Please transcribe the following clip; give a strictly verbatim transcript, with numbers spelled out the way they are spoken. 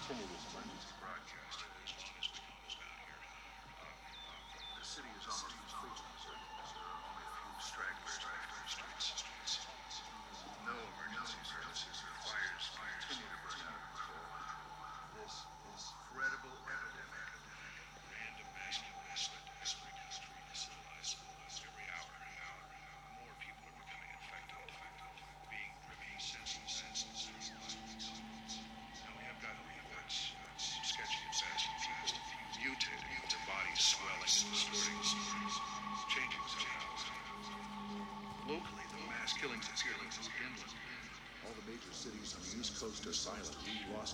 continue this emergency broadcast as long as we know is down here. Uh, the city is almost completely deserted. There are only a few stragglers left in the streets. No emergency services or fires continue to burn out of control. This incredible epidemic, random mass killings that desperate streets civilized every hour. More people are becoming infected, being driven senseless. Now we have got reports of sketchy events of people mutating, their bodies swelling, distorting, changing somehow. Locally, the mass killings appear to have moved inland. All the major cities on the East Coast are silent. We've lost